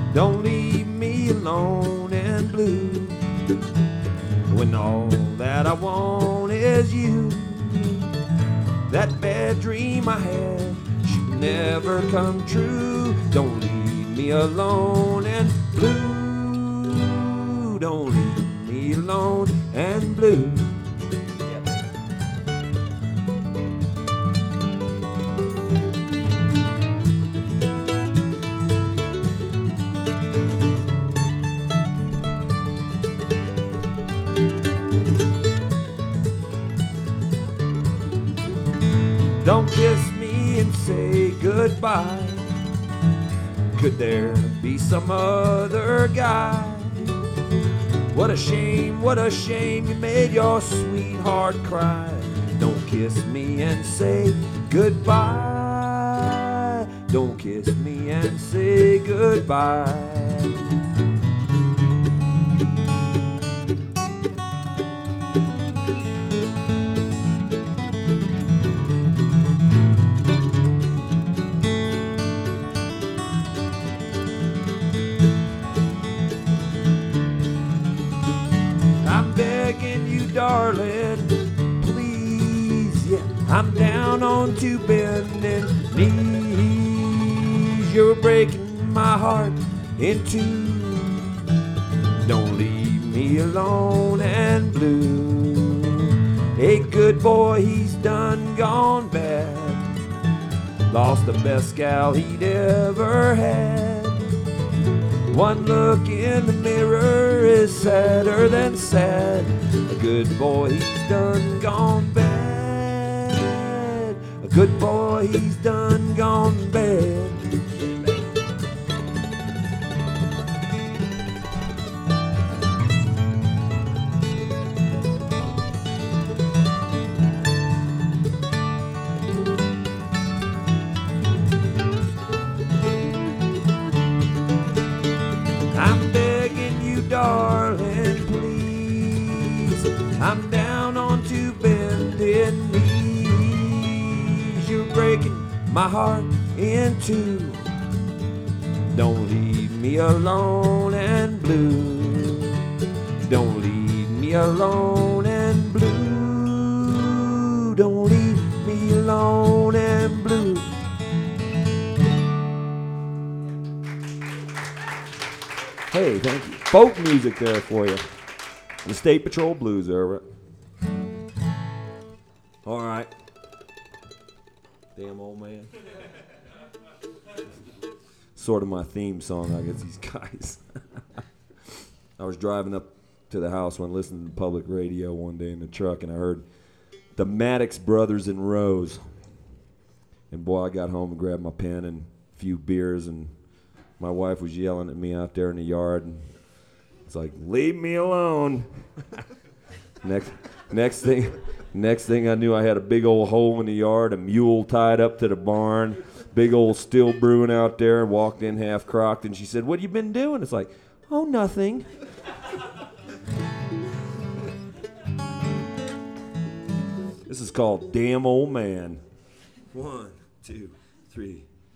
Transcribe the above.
Don't leave me alone and blue when all that I want is you. That bad dream I had should never come true. Don't leave me alone and blue. Don't leave me alone and blue. Don't kiss me and say goodbye. Could there be some other guy? What a shame you made your sweetheart cry. Don't kiss me and say goodbye. Don't kiss me and say goodbye. Darling, please, yeah, I'm down on two bending knees. You're breaking my heart in two. Don't leave me alone and blue. A good boy, he's done gone bad. Lost the best gal he'd ever had. One look in the mirror is sadder than sad. A good boy, he's done gone bad. A good boy, he's done gone bad. I'm begging you, darling, please. I'm down on two bending knees. You're breaking my heart in two. Don't leave me alone and blue. Don't leave me alone and blue. Don't leave me alone and blue. Hey, thank you. Folk music there for you. The State Patrol Blues there. All right. Damn old man. Sort of my theme song, I guess, these guys. I was driving up to the house when listening to public radio one day in the truck, and I heard the Maddox Brothers in Rose. And boy, I got home and grabbed my pen and a few beers, and my wife was yelling at me out there in the yard, and it's like, leave me alone. Next thing I knew, I had a big old hole in the yard, a mule tied up to the barn, big old still brewing out there, and walked in half crocked, and she said, what have you been doing? It's like, oh, nothing. This is called Damn Old Man. 1, 2, 3.